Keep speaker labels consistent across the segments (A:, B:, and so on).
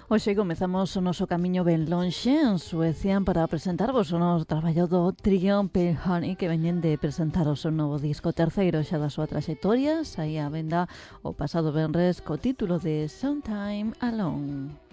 A: Hoxe comezamos o noso camiño ben lonxe en Suecia para presentarvos o noso traballo do trío Pale Honey, que veñen de presentar o seu novo disco terceiro xa da súa traxectoria, saía a venda o pasado venres co título de Sometime Alone.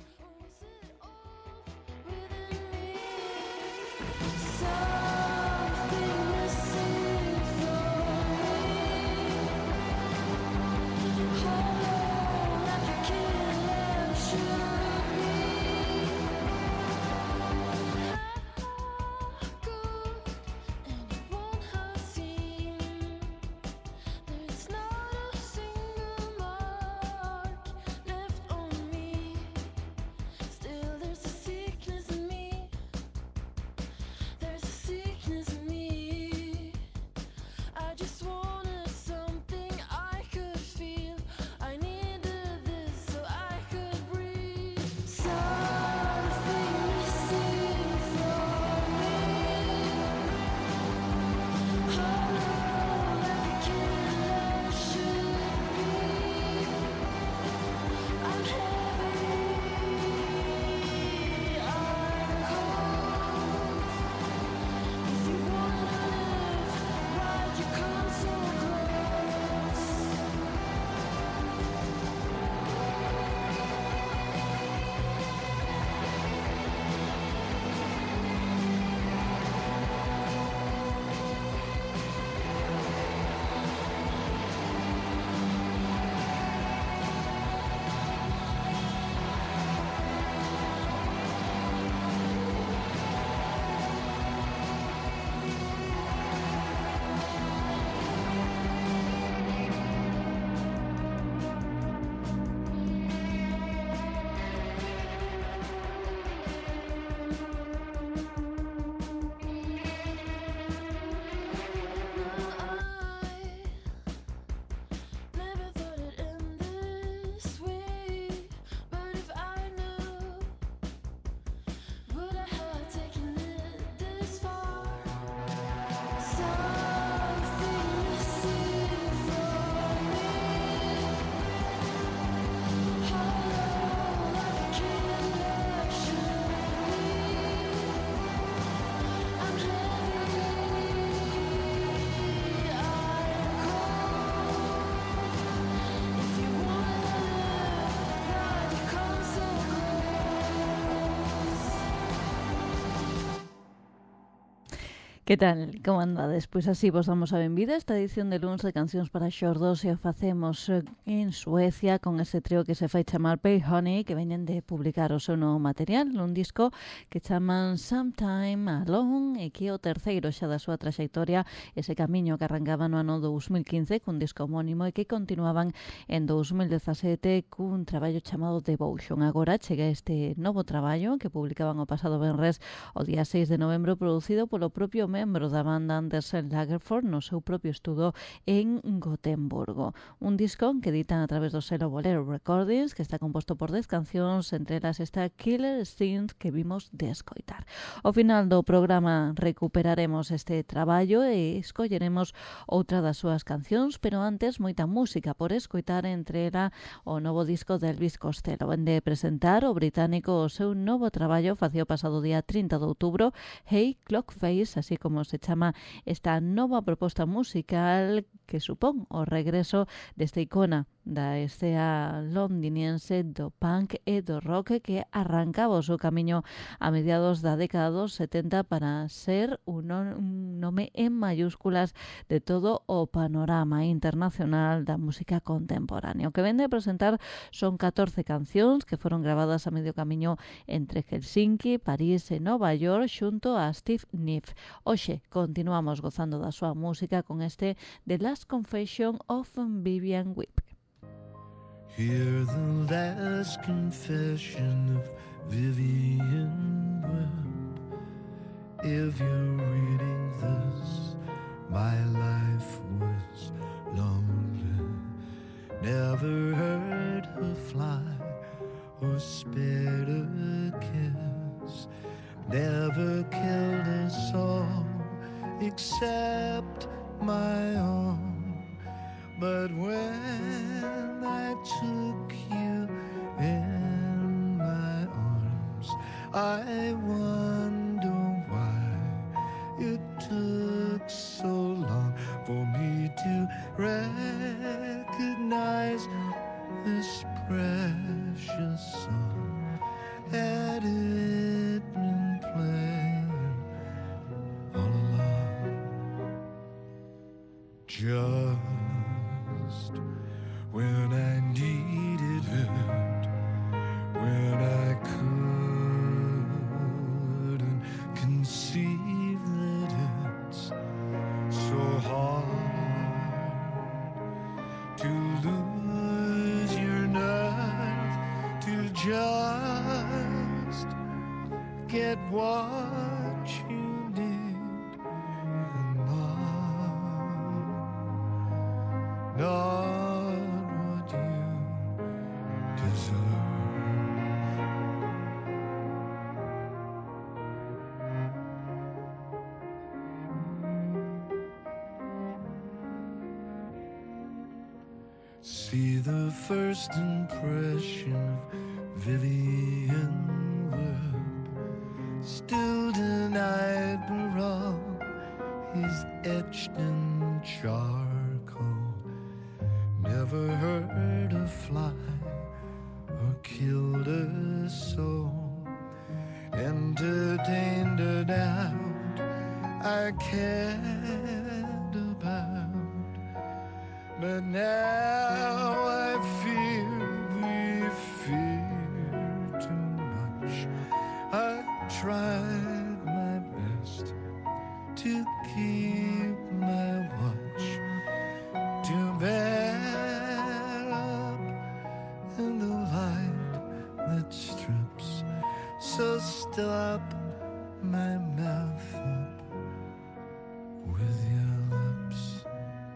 A: Que tal? Como andades? Pois así vos damos a benvida a esta edición de luns de Cancións para Xordos e o facemos en Suecia con ese trío que se fai chamar Pale Honey, que veñen de publicar o seu novo material nun disco que chaman Sometime Alone e que é o terceiro xa da súa traxectoria, ese camiño que arrancaba no ano 2015 cun disco homónimo e que continuaban en 2017 cun traballo chamado Devotion. Agora chega este novo traballo que publicaban o pasado venres o día 6 de novembro, producido polo propio membro da banda Andersen Lagerford no seu propio estudo en Gotemburgo. Un disco que editan a través do selo Bolero Recordings, que está composto por 10 cancións, entre elas esta Killer Instinct que vimos de escoitar. Ao final do programa recuperaremos este traballo e escolleremos outra das súas cancións, pero antes moita música por escoitar, entre ela o novo disco de Elvis Costello. Vende presentar o británico o seu novo traballo facía o pasado día 30 de outubro, Hey Clockface, así como se chama esta nova proposta musical que supón o regreso desta icona da escena londiniense do punk e do rock que arrancaba o seu camiño a mediados da década dos 70 para ser un nome en mayúsculas de todo o panorama internacional da música contemporánea. O que vende a presentar son 14 cancións que foron gravadas a medio camiño entre Helsinki, París e Nova York xunto a Steve Niff. Hoxe continuamos gozando da súa música con este The Last Confession of Vivian Webb.
B: Hear the last confession of Vivian Webb. If you're reading this, my life was lonely. Never heard her fly or spared a kiss. Never killed a soul except my own. But when I took you in my I wonder why it took so long for me to recognize this precious song. Had it been playing all along, just when I needed it, when I couldn't conceive that it's so hard to lose your nerve, to just get what you need and not what you deserve. See the first impression of Vivian Webb, still denied parole, he's etched in charcoal. Never hurt a fly or killed a soul, entertained a doubt I cared about. But now I fear we fear too much. I tried my best to keep my watch, to bear up in the light that strips. So stop my mouth up with your lips.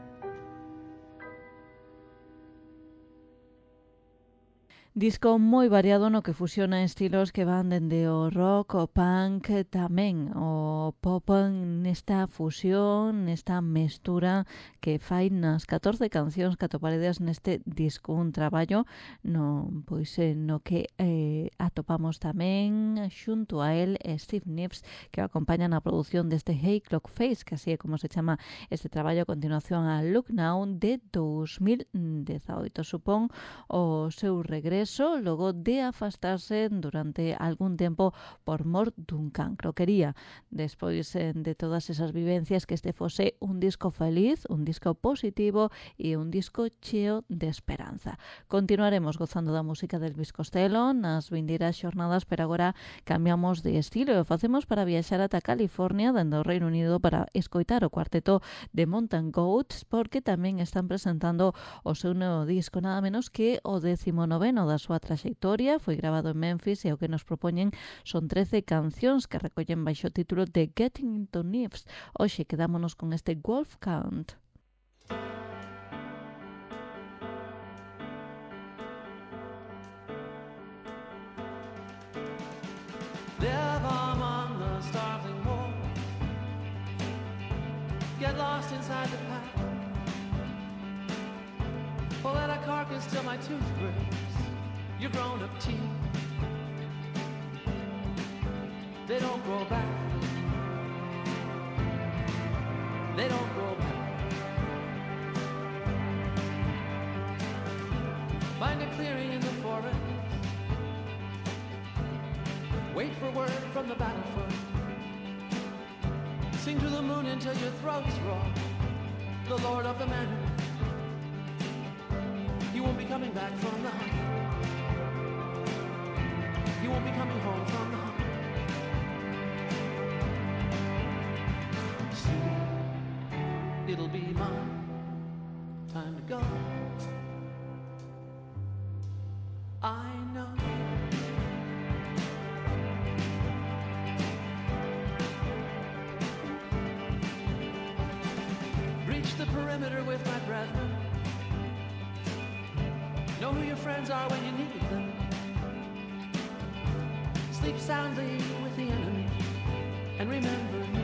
A: Disco moi variado no que fusiona estilos que van dende o rock, o punk, tamén o pop nesta fusión, nesta mestura que fai nas 14 cancións que atoparedes neste disco, un traballo no que atopamos tamén xunto a él Steve Nicks, que o acompaña na produción deste Hey Clock Face, que así é como se chama este traballo a continuación a Look Now de 2018. Supón o seu regreso logo de afastarse durante algún tempo por mor dun cancro. Quería, despois de todas esas vivencias, que este fose un disco feliz, un disco positivo e un disco cheo de esperanza. Continuaremos gozando da música del Elvis Costello nas vindeiras xornadas, pero agora cambiamos de estilo e o facemos para viaxar ata California, dende o Reino Unido, para escoitar o cuarteto de Mountain Goats, porque tamén están presentando o seu novo disco, nada menos que o 19º da súa traxectoria. Foi grabado en Memphis e o que nos propoñen son 13 cancións que recollen baixo o título de Getting into Nifs. Hoxe quedámonos con este Wolf Count.
C: Live among the starving wolves, get lost inside the pack, pull out a carcass till my tooth breaks. Your grown-up teeth, they don't grow back. They don't grow back. Find a clearing in the forest, wait for word from the battlefield. Sing to the moon until your throats raw. The Lord of the Manor, he won't be coming back from the hunt. He won't be coming home from the hunt. Soon it'll be my time to go. I know. Breach the perimeter with my brethren. Know who your friends are when you need them. Sleep soundly with the enemy, and remember me.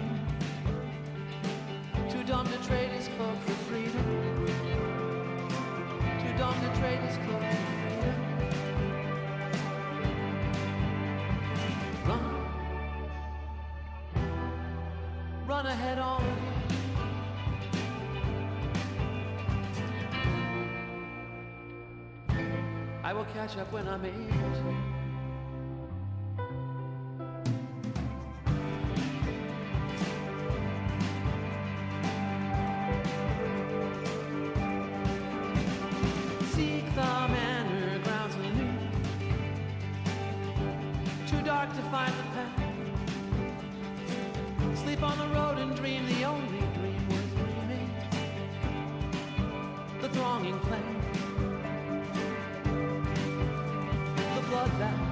C: Too dumb to trade his cloak for freedom. Too dumb to trade his cloak for freedom. Run I will catch up when I'm 8. Seek the manor grounds anew. Too dark to find the path. Sleep on the road and dream the only dream worth dreaming. The thronging play, the bloodbath.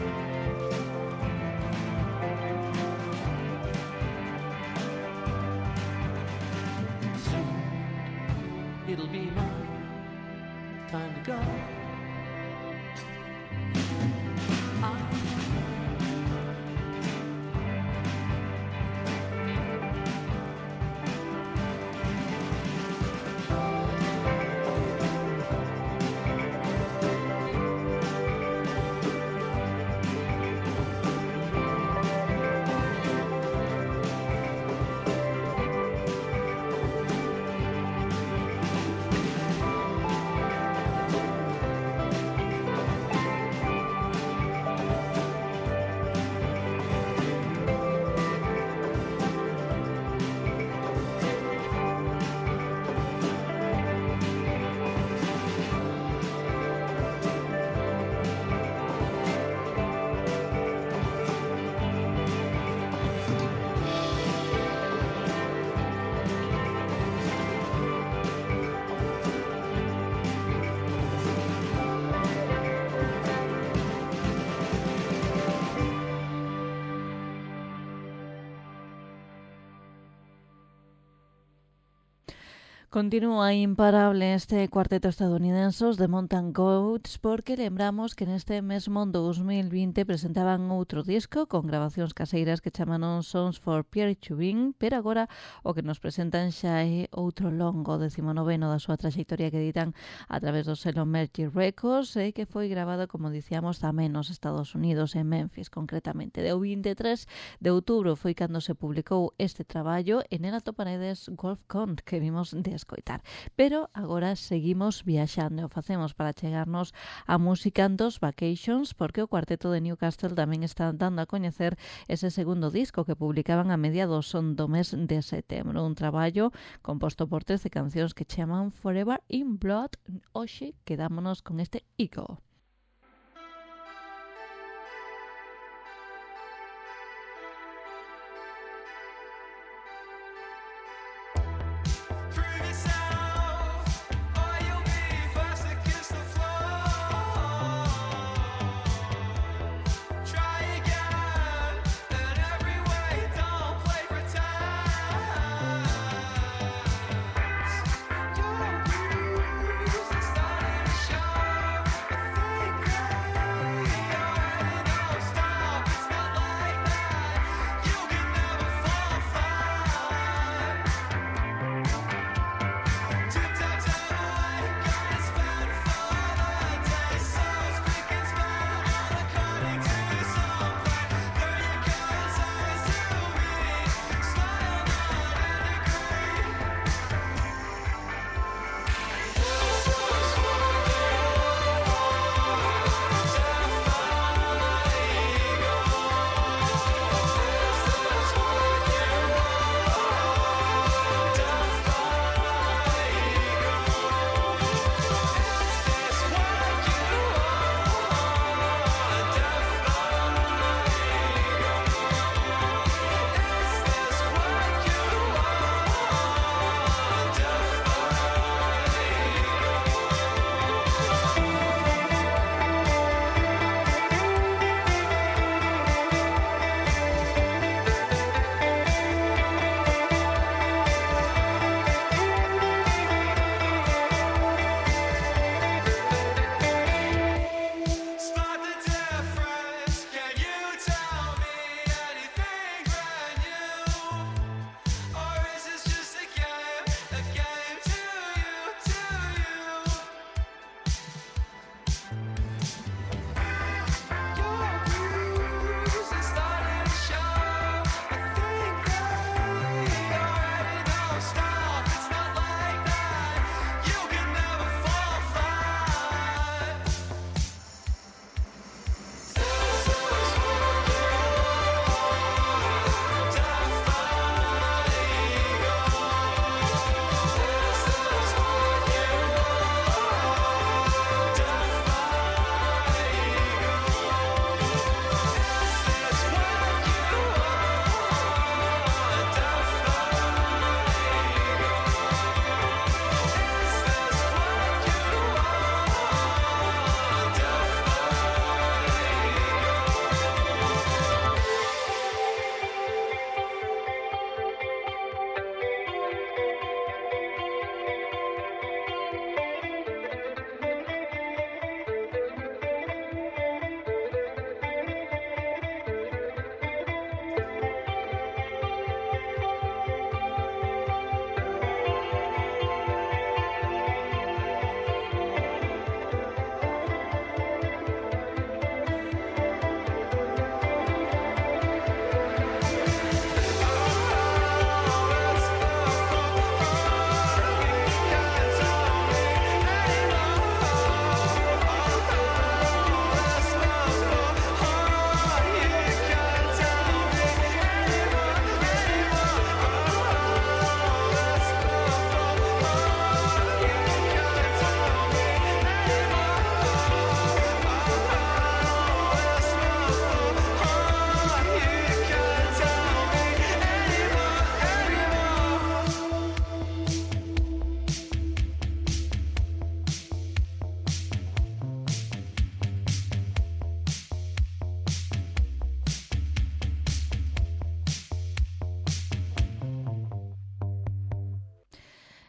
C: Soon it'll be my time to go.
A: Continúa imparable este cuarteto estadounidense de Mountain Goats porque lembramos que neste mesmo 2020 presentaban outro disco con grabacións caseiras que chamaron Songs for Pierre Chubin, pero agora o que nos presentan xa é outro longo, 19º da súa trayectoria que editan a través do selo Mercury Records e que foi grabado, como dicíamos, tamén nos Estados Unidos, en Memphis concretamente. De 23 de outubro foi cando se publicou este traballo e nela toparedes Golf Con que vimos de escoitar. Pero agora seguimos viaxando e o facemos para chegarnos a música dos Vacations porque o cuarteto de Newcastle tamén está dando a coñecer ese segundo disco que publicaban a mediados do mes de setembro. Un traballo composto por 13 cancións que chaman Forever in Blood. Hoxe quedámonos con este Ego.
D: Your blues are starting to show.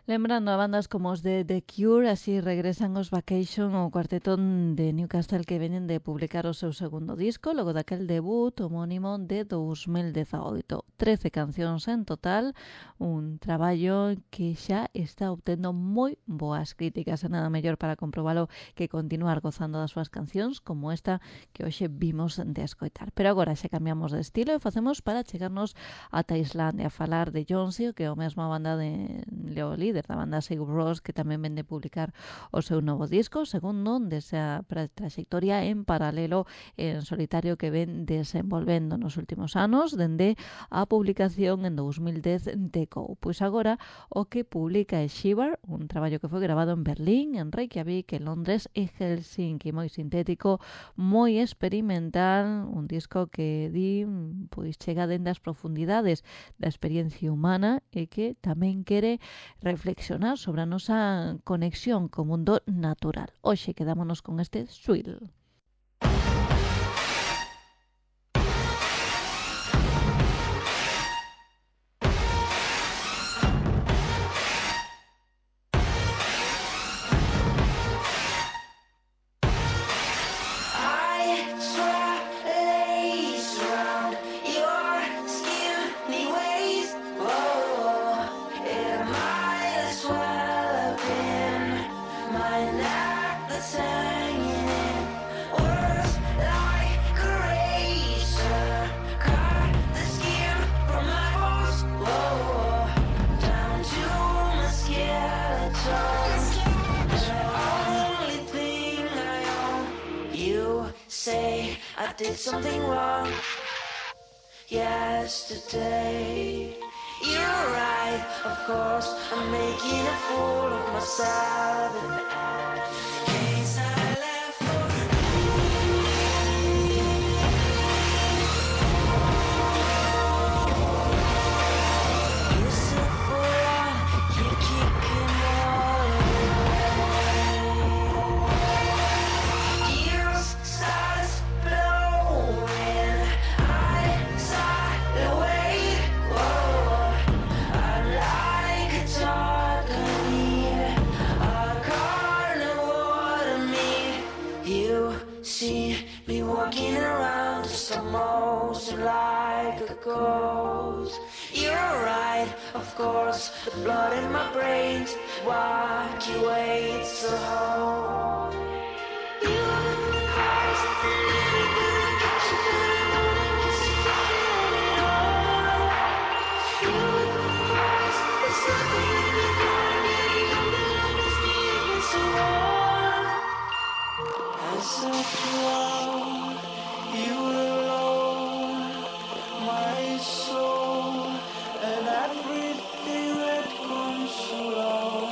A: Lembrando a bandas como os de The Cure, así regresan os Vacation, o cuarteto de Newcastle que veñen de publicar o seu segundo disco, logo daquel debut homónimo de 2018. 13 cancións en total, un traballo que xa está obtendo moi boas críticas, e nada mellor para comprobalo que continuar gozando das súas cancións como esta que hoxe vimos de escoitar. Pero agora xa cambiamos de estilo e facemos para chegarnos ata Islandia a falar de Jonesy, que é o mesmo banda de Leo líder da banda Sigur Rós, que tamén vende publicar o seu novo disco, segundo desa trayectoria en paralelo en solitario que ven desenvolvendo nos últimos anos, dende a publicación en 2010 de Go. Pois agora o que publica é Shiver, un traballo que foi grabado en Berlín, en Reykjavik, en Londres e Helsinki, moi sintético, moi experimental, un disco que di pois chega dende as profundidades da experiencia humana e que tamén quere reflexionar sobre a nosa conexión co mundo natural. Hoxe quedámonos con este Swill.
D: I did something wrong yesterday. You're right, of course, I'm making a fool of myself. In case I left for you sit for on, you're kicking all away. Years starts blowing, I sail away. Whoa, I'm like a dog, I need a carnivore to meet. You see me walking around, just almost like a ghost. You're right, of course, the blood in my brains evacuates the whole. You are you alone, my soul, and everything that comes along.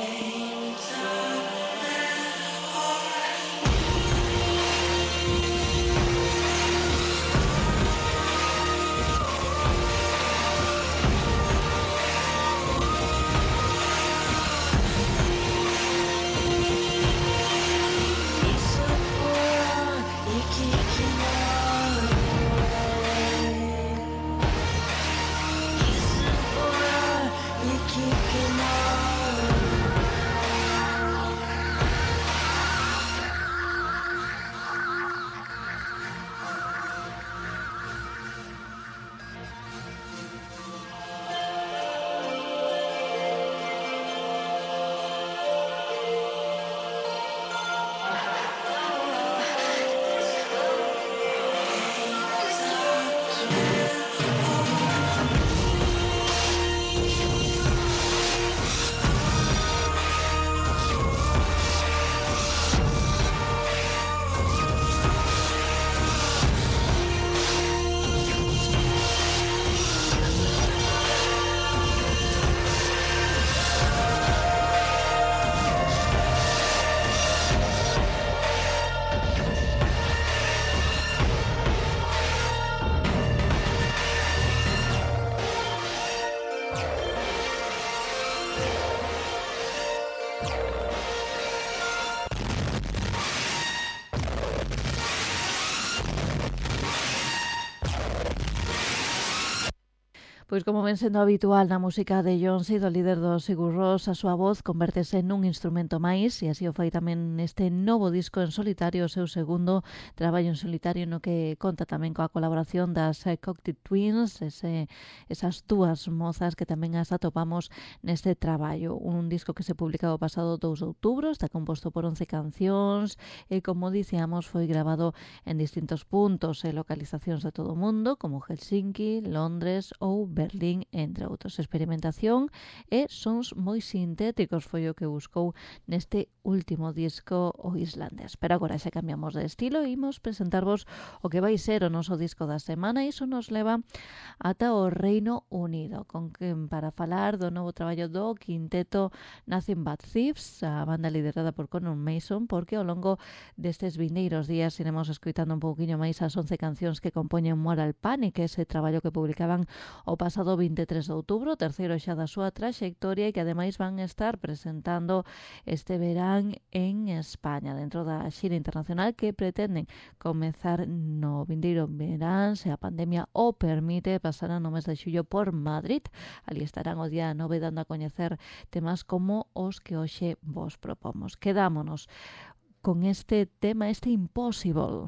A: Pois como ven sendo habitual na música de Jonesy, do líder do Sigur Rós, a súa voz convértese nun instrumento máis, e así o fai tamén neste novo disco en solitario, o seu segundo traballo en solitario, no que conta tamén coa colaboración das Cocteau Twins, esas dúas mozas que tamén as atopamos neste traballo. Un disco que se publicaba o pasado 2 de outubro, está composto por 11 cancións e, como dicíamos, foi grabado en distintos puntos e localizacións de todo o mundo, como Helsinki, Londres ou Berlín, entre outros. Experimentación e sons moi sintéticos foi o que buscou neste último disco o islandés. Pero agora xa cambiamos de estilo e imos presentarvos o que vai ser o noso disco da semana, e iso nos leva ata o Reino Unido, con que para falar do novo traballo do quinteto Nothing But Thieves, a banda liderada por Conor Mason, porque ao longo destes vindeiros días iremos escoitando un pouquiño máis as 11 cancións que compoñen Moral Panic, ese traballo que publicaban o pasado 23 de outubro, terceiro xa da súa traxectoria, e que ademais van estar presentando este verán en España, dentro da xira internacional que pretenden comezar no vindeiro verán, se a pandemia o permite. Pasarán no mes de xullo por Madrid. Ali estarán o día 9 dando a coñecer temas como os que hoxe vos propomos. Quedámonos con este tema, este Impossible.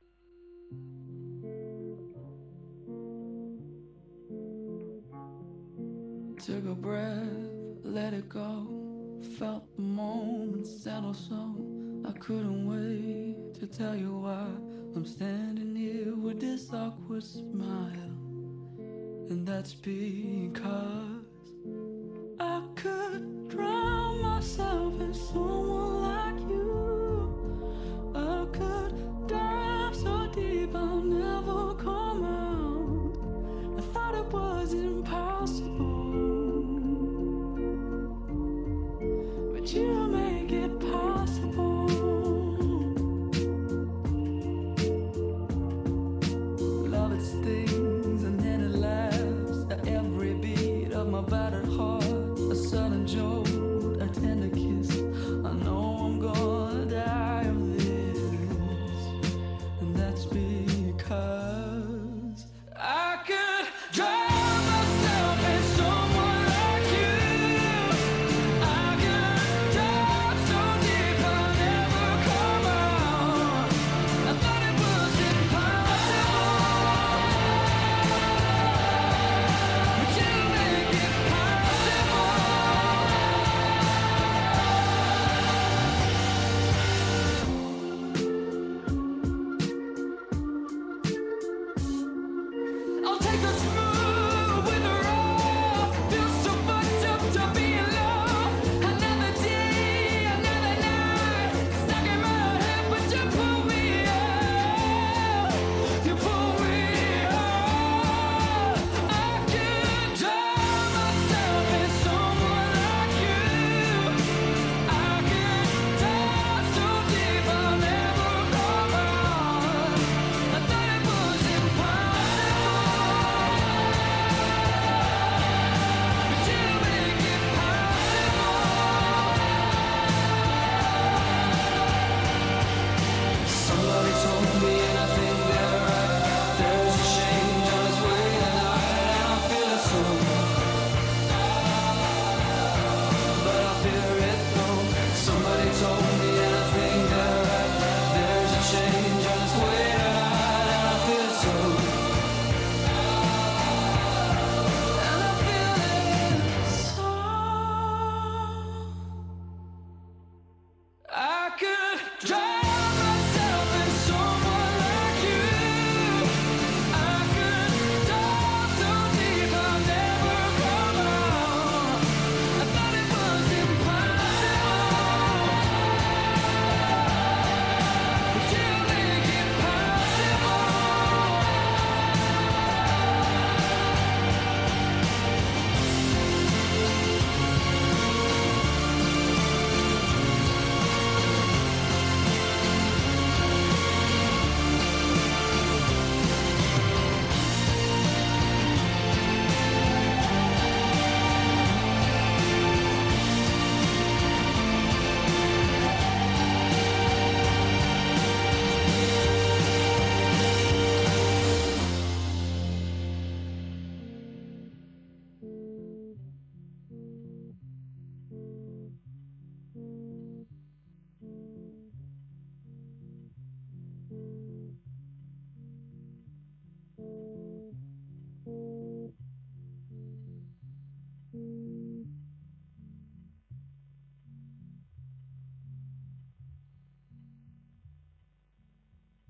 E: Took a breath, let it go. Felt the moment settle so I couldn't wait to tell you why I'm standing here with this awkward smile. And that's because I could drown myself in someone like you. I could dive so deep I'll never come out. I thought it was impossible, but you make it possible. Love it stings and then it laughs at every beat of my battered heart. A sudden jolt, a tender kiss, an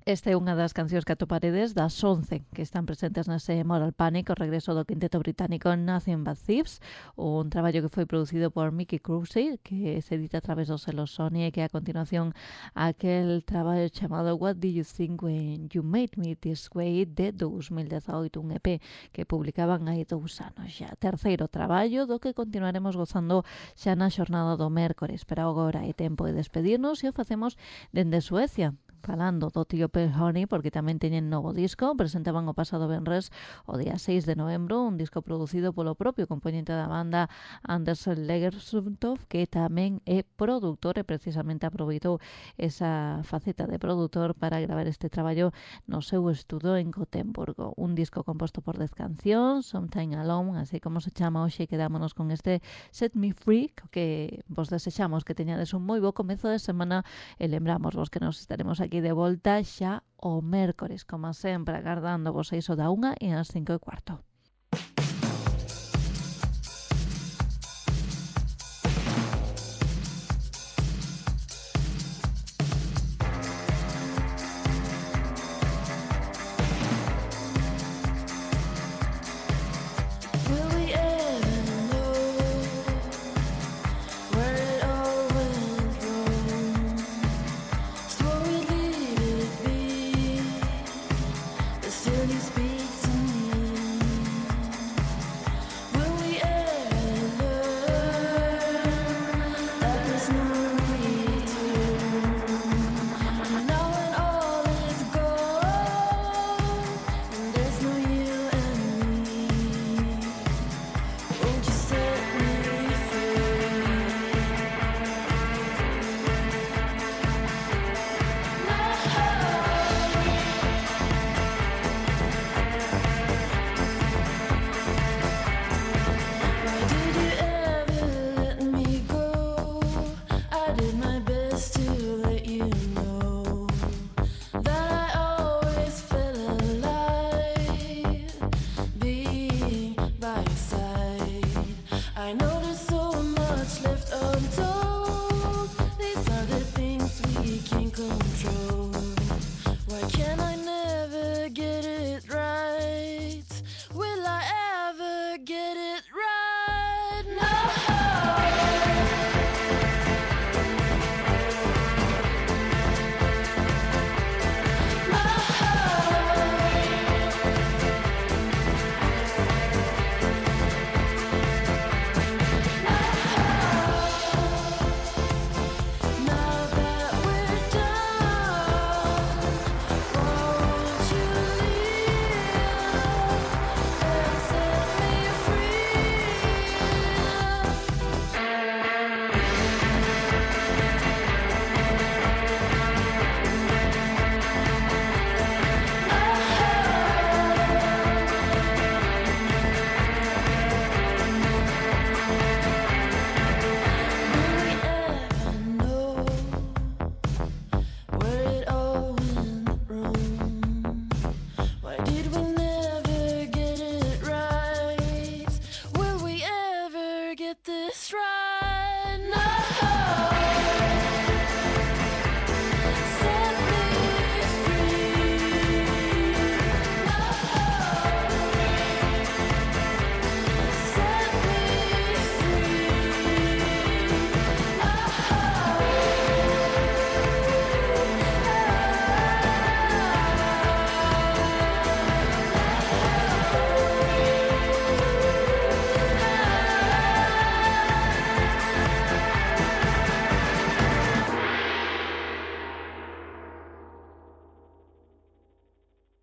A: Esta é unha das cancións que atoparedes das 11 que están presentes nese Moral Panic, o regreso do quinteto británico Nothing But Thieves, un traballo que foi producido por Mickey Cruisey, que se edita a través do selo Sony e que a continuación aquel traballo chamado What Do You Think When You Made Me This Way de 2018, un EP que publicaban hai 2 anos xa. Terceiro traballo do que continuaremos gozando xa na xornada do mércores, pero agora é tempo de despedirnos e o facemos dende Suecia, falando do tío Pale Honey, porque tamén teñen novo disco. Presentaban o pasado venres, o día 6 de novembro, un disco producido polo propio componente da banda Anders Lagersuntov, que tamén é produtor e precisamente aproveitou esa faceta de produtor para gravar este traballo no seu estudo en Gotemburgo. Un disco composto por 10 cancións, Sometime Alone, así como se chama hoxe, quedámonos con este Set Me Free, que vos desexamos que teñades un moi bo comezo de semana e lembramos vos que nos estaremos aquí de volta xa o mércores, como sempre, agardando vos a iso da 1 e ás 5:15.
D: Will we ever know where it all went wrong? Swore we'd leave it be, but still you speak to me. Will we ever learn that there's no return? And now when all is gone, and there's no you and me, won't you set me free? Why did you ever let me go? I did my best to let you know that I always felt alive being by your side. I know there's so much left untold. These are the things we can't control. Why can't I never